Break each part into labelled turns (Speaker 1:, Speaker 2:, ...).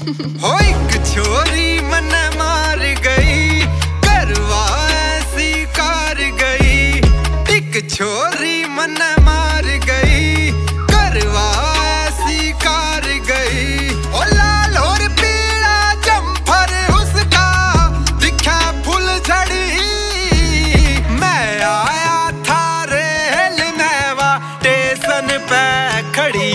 Speaker 1: हो एक छोरी मन मार गई, करवा ऐसी कार गई। एक छोरी मन मार गई, करवा ऐसी कार गई। ओ लाल और पीला जम्फर उसका दिखा फुल झड़ी। मैं आया था रेल नेवा स्टेशन पे खड़ी।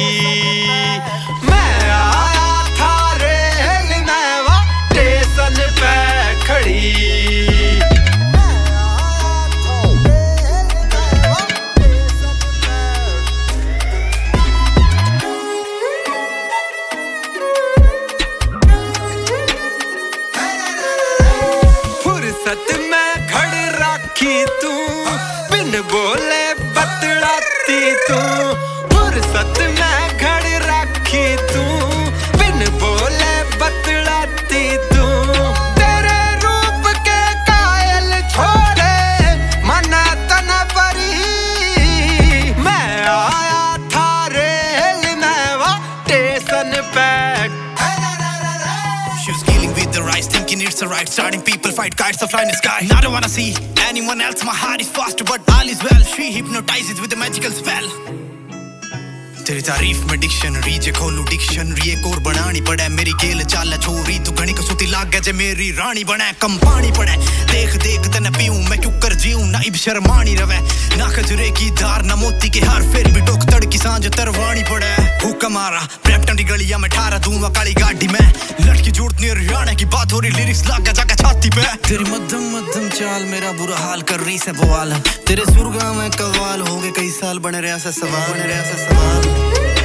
Speaker 1: फुर्सत में खड़ राखी तू, बिन बोले बतलाती तू। फुर्सत में खड़ राखी तू, बिन बोले बतलाती तू। तेरे रूप के कायल छोड़े मना तना परी। मैं आया था रेल नेवा स्टेशन पे।
Speaker 2: She was dealing with the rise, thinking it's a right. Starting people fight kites of fly in the sky. I don't wanna see anyone else. My heart is fast, but all is well. She hypnotizes with a magical spell. तेरी तारीफ में dictionary जे खोलू dictionary एक और बनानी पड़े। मेरी गेल चाल छोरी तू घणी कसुती लाग गए जे मेरी रानी बने। कम पानी पड़े देख देख तने पीऊं मैं क्यों कर जीऊं। ना इब शर्मानी रवे ना खजरे की धार ना मोती के हार। फिर भी डोक तड़की सांझ तरवानी पड़े। हुक्म आ रहा ब्रैम्पटन की गलियां में ठारा दूंगा काली गाड़ी में। लड़की जुड़ती हरियाणा की बात हो रही लिरिक्स लाग जाके छाती पे। तेरी मध्यम मध्यम चाल मेरा बुरा हाल कर रही से बवाल। तेरे सुरगा में कवाल हो गए कई साल बने रहे ऐसे सवाल।